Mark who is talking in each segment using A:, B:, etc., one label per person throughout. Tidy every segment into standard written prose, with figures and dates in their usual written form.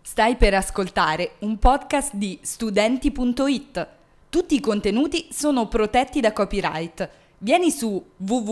A: Stai per ascoltare un podcast di Studenti.it. Tutti i contenuti sono protetti da copyright. Vieni su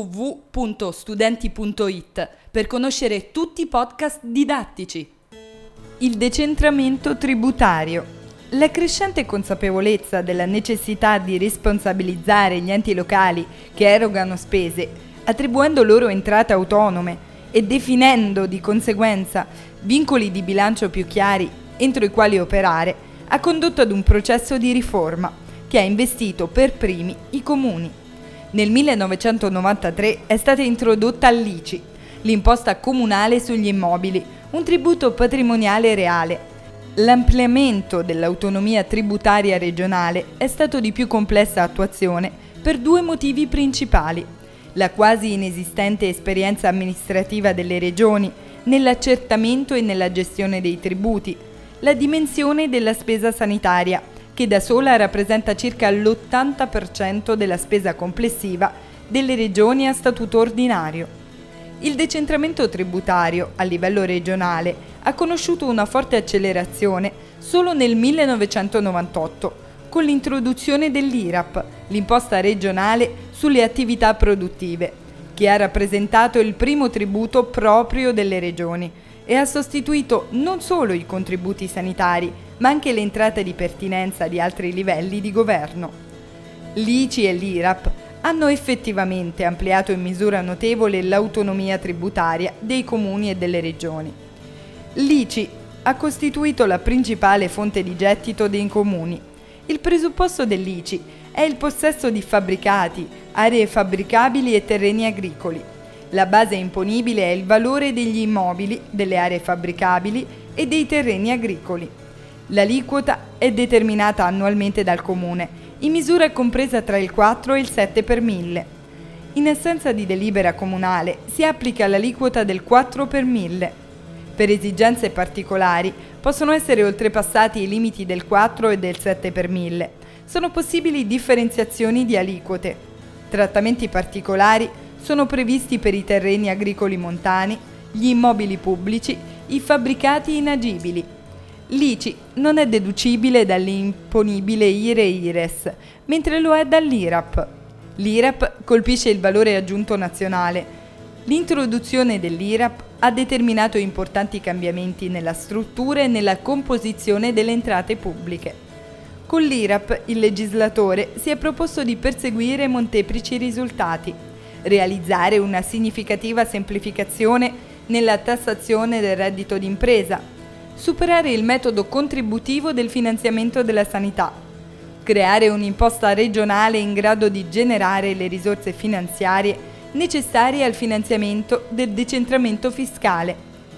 A: www.studenti.it per conoscere tutti i podcast didattici. Il decentramento tributario. La crescente consapevolezza della necessità di responsabilizzare gli enti locali che erogano spese, attribuendo loro entrate autonome e definendo di conseguenza vincoli di bilancio più chiari entro i quali operare, ha condotto ad un processo di riforma che ha investito per primi i comuni. Nel 1993 è stata introdotta l'ICI, l'imposta comunale sugli immobili, un tributo patrimoniale reale. L'ampliamento dell'autonomia tributaria regionale è stato di più complessa attuazione per due motivi principali: la quasi inesistente esperienza amministrativa delle regioni nell'accertamento e nella gestione dei tributi, la dimensione della spesa sanitaria, che da sola rappresenta circa l'80% della spesa complessiva delle regioni a statuto ordinario. Il decentramento tributario a livello regionale ha conosciuto una forte accelerazione solo nel 1998, con l'introduzione dell'IRAP, l'imposta regionale sulle attività produttive, che ha rappresentato il primo tributo proprio delle regioni e ha sostituito non solo i contributi sanitari, ma anche le entrate di pertinenza di altri livelli di governo. L'ICI e l'IRAP hanno effettivamente ampliato in misura notevole l'autonomia tributaria dei comuni e delle regioni. L'ICI ha costituito la principale fonte di gettito dei comuni. Il presupposto dell'ICI è il possesso di fabbricati, aree fabbricabili e terreni agricoli. La base imponibile è il valore degli immobili, delle aree fabbricabili e dei terreni agricoli. L'aliquota è determinata annualmente dal Comune, in misura compresa tra il 4 e il 7 per mille. In assenza di delibera comunale si applica l'aliquota del 4 per mille. Per esigenze particolari possono essere oltrepassati i limiti del 4 e del 7 per mille. Sono possibili differenziazioni di aliquote. Trattamenti particolari sono previsti per i terreni agricoli montani, gli immobili pubblici, i fabbricati inagibili. L'ICI non è deducibile dall'imponibile IRE e IRES, mentre lo è dall'IRAP. L'IRAP colpisce il valore aggiunto nazionale. L'introduzione dell'IRAP ha determinato importanti cambiamenti nella struttura e nella composizione delle entrate pubbliche. Con l'IRAP il legislatore si è proposto di perseguire molteplici risultati: realizzare una significativa semplificazione nella tassazione del reddito d'impresa, superare il metodo contributivo del finanziamento della sanità, creare un'imposta regionale in grado di generare le risorse finanziarie necessarie al finanziamento del decentramento fiscale,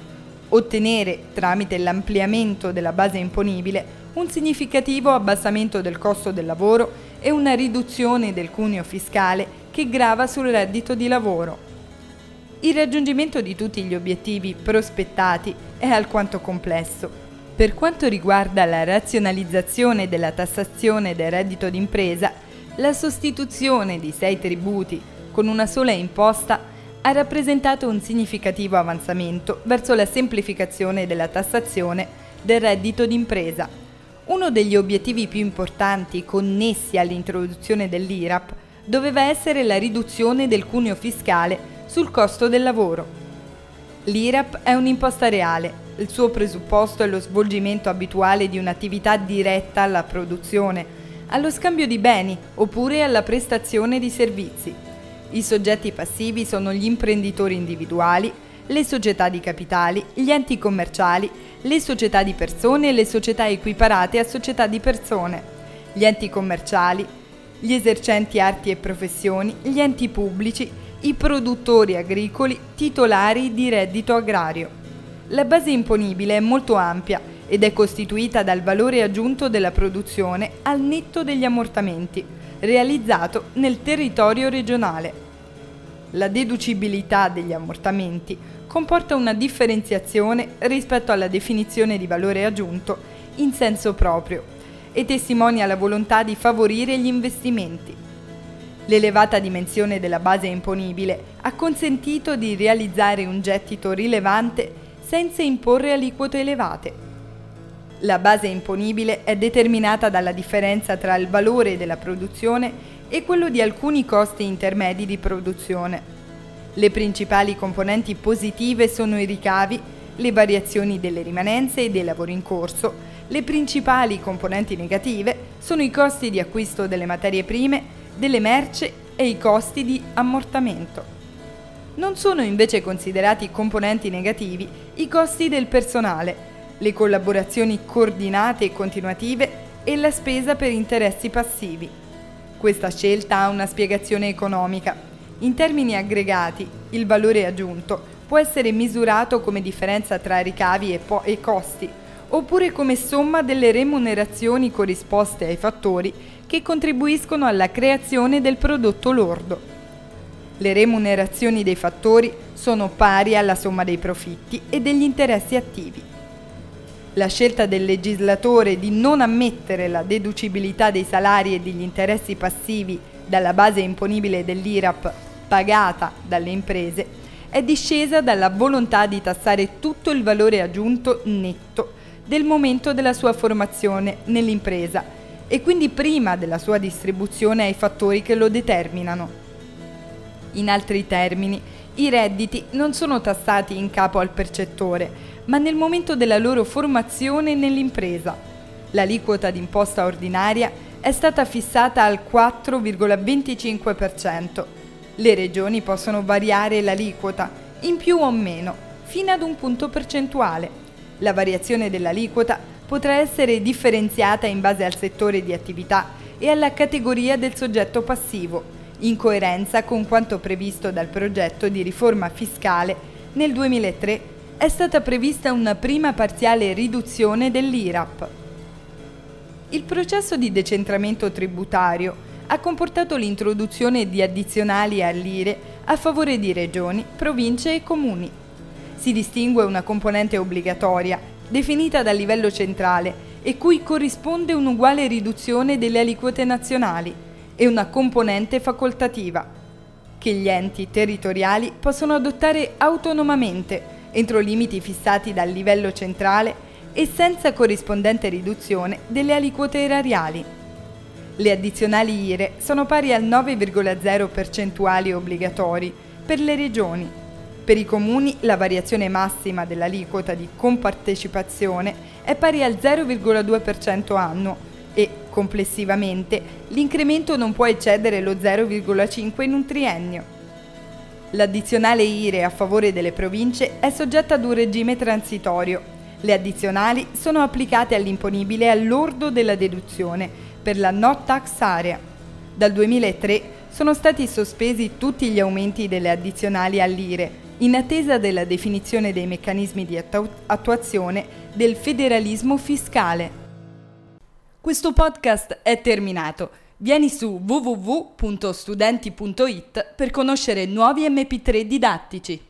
A: ottenere, tramite l'ampliamento della base imponibile, un significativo abbassamento del costo del lavoro e una riduzione del cuneo fiscale che grava sul reddito di lavoro. Il raggiungimento di tutti gli obiettivi prospettati è alquanto complesso. Per quanto riguarda la razionalizzazione della tassazione del reddito d'impresa, la sostituzione di 6 tributi con una sola imposta ha rappresentato un significativo avanzamento verso la semplificazione della tassazione del reddito d'impresa. Uno degli obiettivi più importanti connessi all'introduzione dell'IRAP doveva essere la riduzione del cuneo fiscale sul costo del lavoro. L'IRAP è un'imposta reale. Il suo presupposto è lo svolgimento abituale di un'attività diretta alla produzione, allo scambio di beni oppure alla prestazione di servizi. I soggetti passivi sono gli imprenditori individuali, le società di capitali, gli enti commerciali, le società di persone e le società equiparate a società di persone, gli enti commerciali, gli esercenti arti e professioni, gli enti pubblici, i produttori agricoli titolari di reddito agrario. La base imponibile è molto ampia ed è costituita dal valore aggiunto della produzione al netto degli ammortamenti, realizzato nel territorio regionale. La deducibilità degli ammortamenti comporta una differenziazione rispetto alla definizione di valore aggiunto in senso proprio e testimonia la volontà di favorire gli investimenti. L'elevata dimensione della base imponibile ha consentito di realizzare un gettito rilevante senza imporre aliquote elevate. La base imponibile è determinata dalla differenza tra il valore della produzione e quello di alcuni costi intermedi di produzione. Le principali componenti positive sono i ricavi, le variazioni delle rimanenze e dei lavori in corso. Le principali componenti negative sono i costi di acquisto delle materie prime, delle merci e i costi di ammortamento. Non sono invece considerati componenti negativi i costi del personale, le collaborazioni coordinate e continuative e la spesa per interessi passivi. Questa scelta ha una spiegazione economica. In termini aggregati, il valore aggiunto può essere misurato come differenza tra ricavi e costi, oppure come somma delle remunerazioni corrisposte ai fattori che contribuiscono alla creazione del prodotto lordo. Le remunerazioni dei fattori sono pari alla somma dei profitti e degli interessi attivi. La scelta del legislatore di non ammettere la deducibilità dei salari e degli interessi passivi dalla base imponibile dell'IRAP pagata dalle imprese è discesa dalla volontà di tassare tutto il valore aggiunto netto del momento della sua formazione nell'impresa e quindi prima della sua distribuzione ai fattori che lo determinano. In altri termini, i redditi non sono tassati in capo al percettore, ma nel momento della loro formazione nell'impresa. L'aliquota d'imposta ordinaria è stata fissata al 4,25%. Le regioni possono variare l'aliquota, in più o meno, fino ad un punto percentuale. La variazione dell'aliquota potrà essere differenziata in base al settore di attività e alla categoria del soggetto passivo, in coerenza con quanto previsto dal progetto di riforma fiscale. Nel 2003 è stata prevista una prima parziale riduzione dell'IRAP. Il processo di decentramento tributario ha comportato l'introduzione di addizionali all'IRE a favore di regioni, province e comuni. Si distingue una componente obbligatoria, definita dal livello centrale e cui corrisponde un'uguale riduzione delle aliquote nazionali, e una componente facoltativa, che gli enti territoriali possono adottare autonomamente, entro limiti fissati dal livello centrale e senza corrispondente riduzione delle aliquote erariali. Le addizionali IRE sono pari al 9,0 percentuali obbligatori per le regioni. Per i comuni la variazione massima dell'aliquota di compartecipazione è pari al 0,2% annuo e, complessivamente, l'incremento non può eccedere lo 0,5 in un triennio. L'addizionale IRE a favore delle province è soggetta ad un regime transitorio. Le addizionali sono applicate all'imponibile al lordo della deduzione per la no tax area. Dal 2003 sono stati sospesi tutti gli aumenti delle addizionali all'IRE, in attesa della definizione dei meccanismi di attuazione del federalismo fiscale. Questo podcast è terminato. Vieni su www.studenti.it per conoscere nuovi MP3 didattici.